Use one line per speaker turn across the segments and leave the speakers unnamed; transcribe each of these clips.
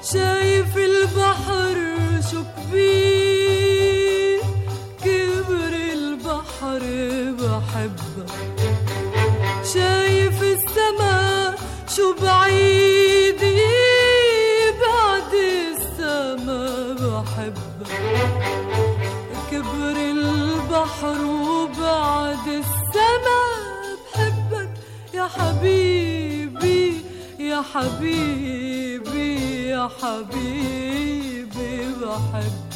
شايف البحر شو كبير، كبر البحر بحبك. شايف السما شو بعيدة، بعد السما بحبك. كبر البحر وبعد السما بحبك يا حبيبي يا حبيبي يا حبيبي بحبك.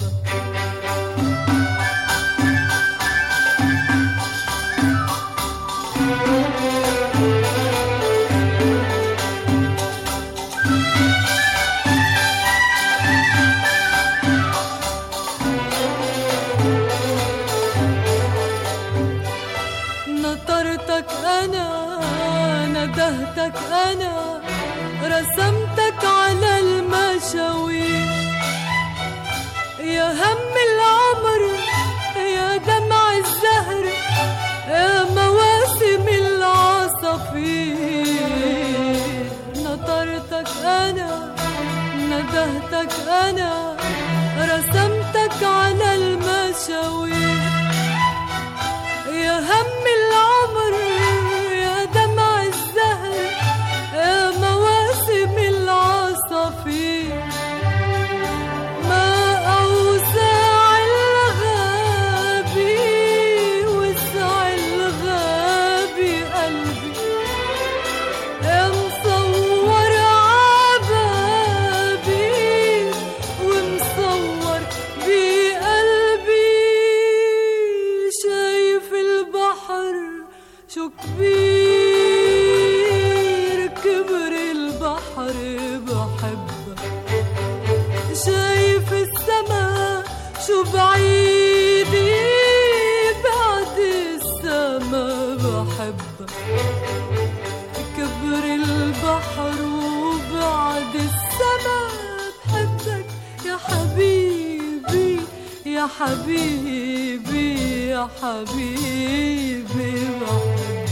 نطرتك أنا، ندهتك أنا، رسمتك على المشاوير. يا هم العمر يا دمع الزهر يا مواسم العصافير. نطرتك أنا، ندهتك أنا، رسمتك على المشاوير. يا هم العمر يا دمع الزهر يا مواسم العصافير. ما أوسع الغابي وسع الغابي قلبي، يا مصور عبابي ومصور بقلبي. شايف البحر شو كبير، كبر البحر بحبك. شايف السما شو بعيدة، بعد السما بحبك. كبر البحر وبعد السما بحبك يا حبيبي يا حبيبي يا حبيبي بحبك.